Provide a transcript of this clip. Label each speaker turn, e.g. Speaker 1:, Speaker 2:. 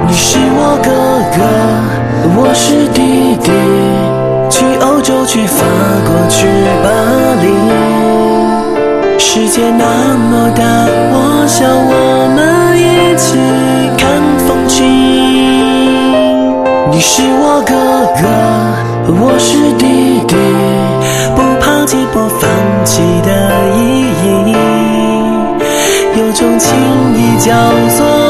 Speaker 1: 你是我哥哥，我是弟弟，去欧洲，去法国，去巴黎，世界那么大，我想我们一起看风景。你是我哥哥，我是弟弟，不抛弃不放弃的意义，有种情谊叫做